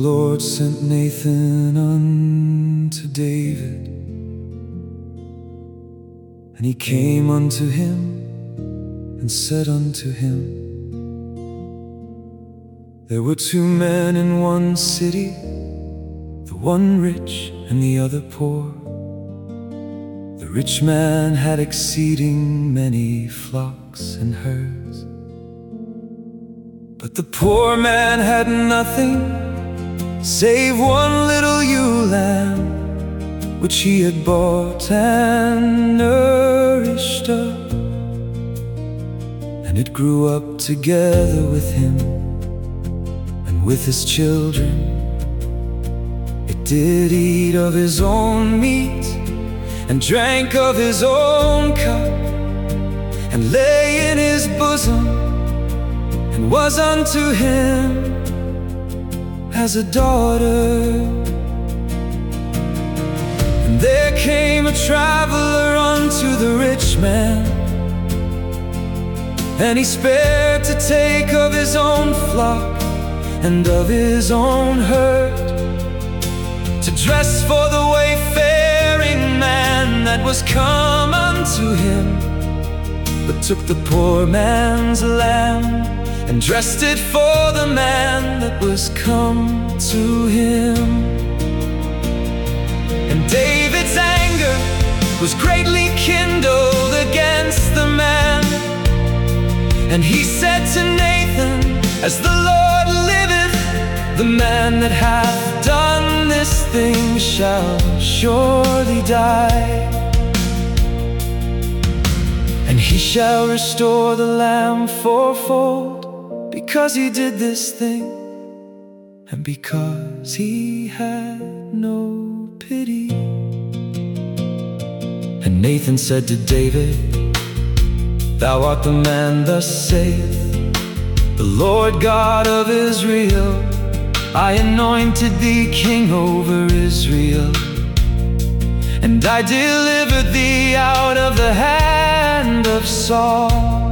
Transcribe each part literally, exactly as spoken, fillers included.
Lord sent Nathan unto David, and he came unto him and said unto him, there were two men in one city, the one rich and the other poor. The rich man had exceeding many flocks and herds, but the poor man had nothing save one little ewe lamb, which he had bought and nourished up. And it grew up together with him and with his children. It did eat of his own meat and drank of his own cup, and lay in his bosom, and was unto him as a daughter. And there came a traveler unto the rich man, and he spared to take of his own flock and of his own herd, to dress for the wayfaring man that was come unto him, but took the poor man's lamb and dressed it for the man that was come to him. And David's anger was greatly kindled against the man, and he said to Nathan, as the Lord liveth, the man that hath done this thing shall surely die, and he shall restore the lamb fourfold, because he did this thing, and because he had no pity. And Nathan said to David, thou art the man. Thus saith the Lord God of Israel, I anointed thee king over Israel, and I delivered thee out of the hand of Saul,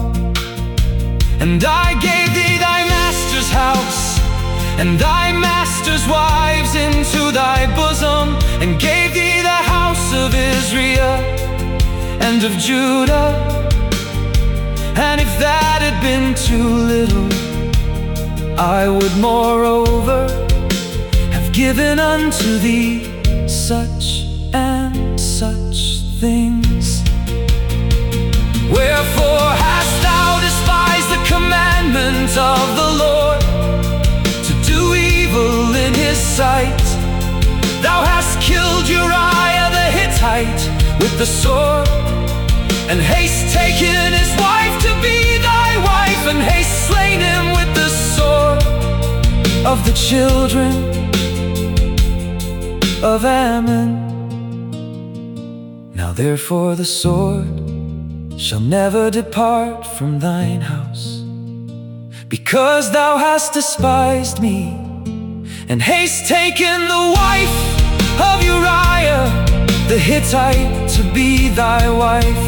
and I gave thee thy master's house and thy master's wives into thy bosom, and gave thee the house of Israel and of Judah. And if that had been too little, I would moreover have given unto thee such and such things. Wherefore hast thou despised the commandment of the Lord, to do evil in his sight? Thou hast killed Uriah the Hittite with the sword, and hast taken his wife to be thy wife, and hast slain him with the sword of the children of Ammon. Now therefore the sword shall never depart from thine house, because thou hast despised me, and hast taken the wife of Uriah the Hittite to be thy wife.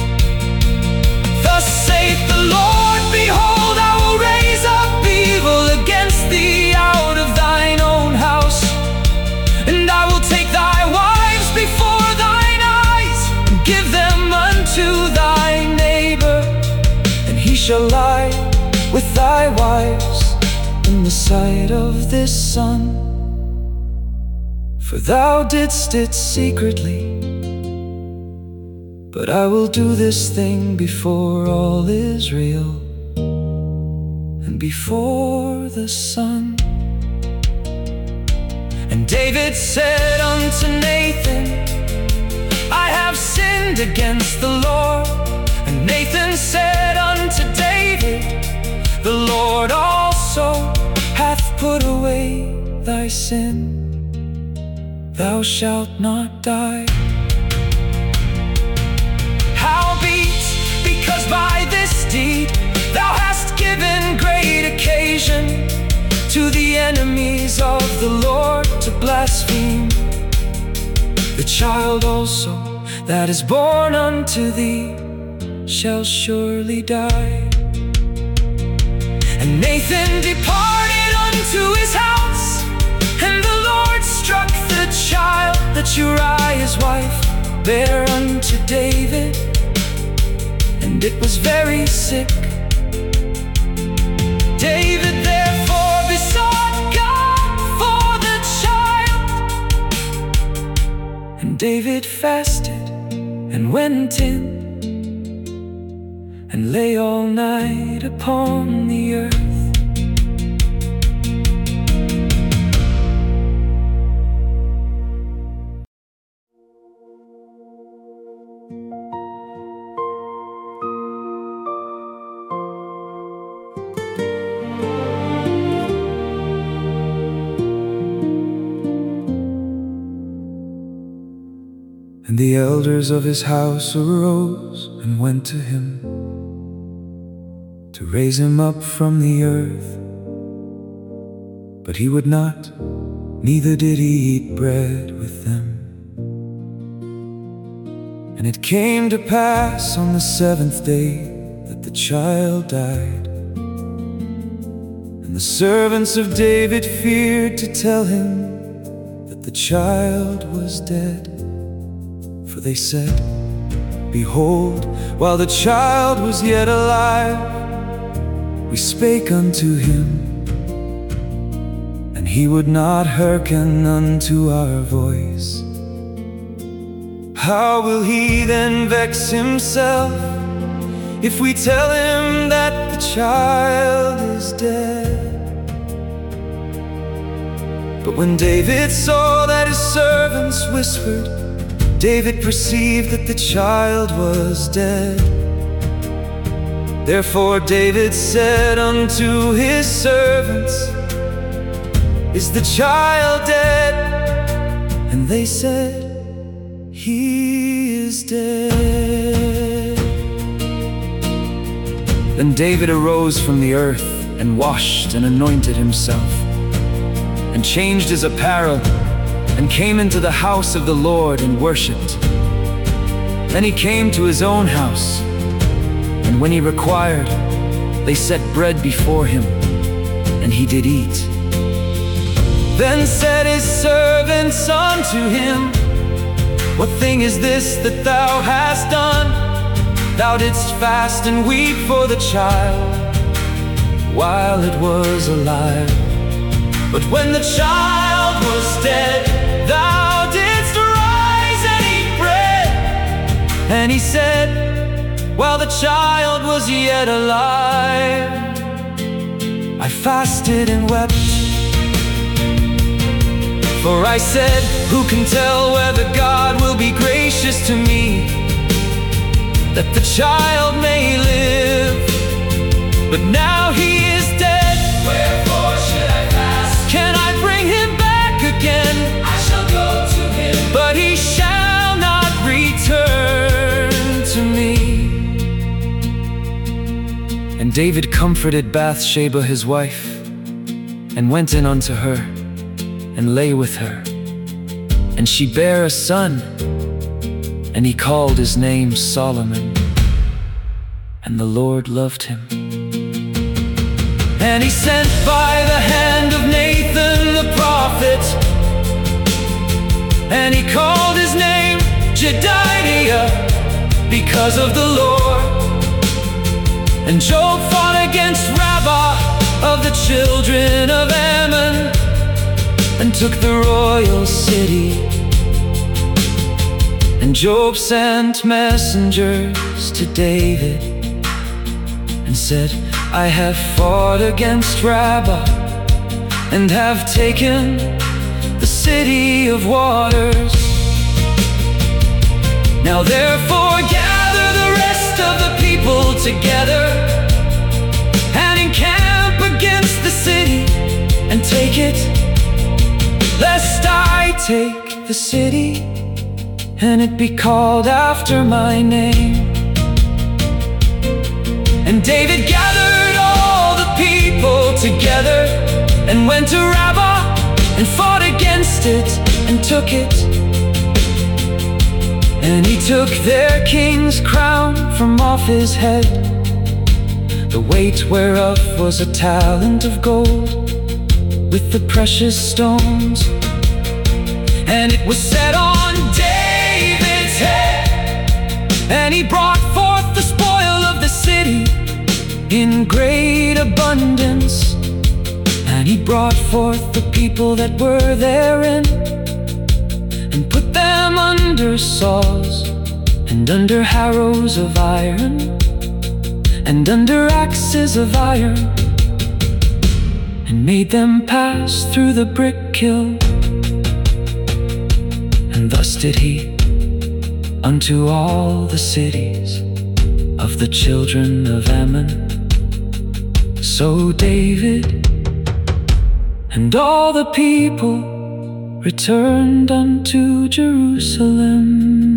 Thus saith the Lord, behold, I will raise up evil against thee out of thine own house, and I will take thy wives before thine eyes, and give them unto thy neighbor, and he shall lie with thy wives in the sight of this sun. For thou didst it secretly, but I will do this thing before all Israel and before the sun. And David said unto Nathan, I have sinned against the Lord. And Nathan said unto David, the Lord also hath put away thy sin. Thou shalt not die. Howbeit, because by this deed thou hast given great occasion to the enemies of the Lord to blaspheme, the child also that is born unto thee shall surely die. And Nathan departed unto his house, bare unto David, and it was very sick. David therefore besought God for the child, and David fasted and went in and lay all night upon the earth. And the elders of his house arose and went to him to raise him up from the earth. But he would not, neither did he eat bread with them. And it came to pass on the seventh day that the child died. And the servants of David feared to tell him that the child was dead. For they said, Behold, while the child was yet alive, we spake unto him, and he would not hearken unto our voice. How will he then vex himself if we tell him that the child is dead? But when David saw that his servants whispered, David perceived that the child was dead. Therefore David said unto his servants, Is the child dead? And they said, He is dead. Then David arose from the earth, and washed and anointed himself, and changed his apparel, and came into the house of the Lord and worshipped. Then he came to his own house, and when he required, they set bread before him, and he did eat. Then said his servants unto him, What thing is this that thou hast done? Thou didst fast and weep for the child while it was alive. But when the child was dead, thou didst rise and eat bread. And he said, While the child was yet alive, I fasted and wept. For I said, Who can tell whether God will be gracious to me, that the child may live? But now he is dead. Wherefore should I fast? Can I bring him back again? I shall go to him, but he shall not return to me. And David comforted Bathsheba his wife, and went in unto her, and lay with her. And she bare a son, and he called his name Solomon. And the Lord loved him. And he sent by the hand of Nathan the prophet, and he called his name Jedidiah, because of the Lord. And Job fought against Rabbah of the children of Ammon, and took the royal city. And Job sent messengers to David, and said, I have fought against Rabbah, and have taken the city of waters. Now therefore gather the rest of the people together, and encamp against the city, and take it, lest I take the city, and it be called after my name. And David gathered all the people together, and went to Rabbah, and fought against it, and took it. And he took their king's crown from off his head, the weight whereof was a talent of gold, with the precious stones. And it was set on David's head. And he brought forth the spoil of the city in great abundance. And he brought forth the people that were therein, and put them under saws, and under harrows of iron, and under axes of iron, and made them pass through the brick kiln. And thus did he unto all the cities of the children of Ammon. So David and all the people returned unto Jerusalem.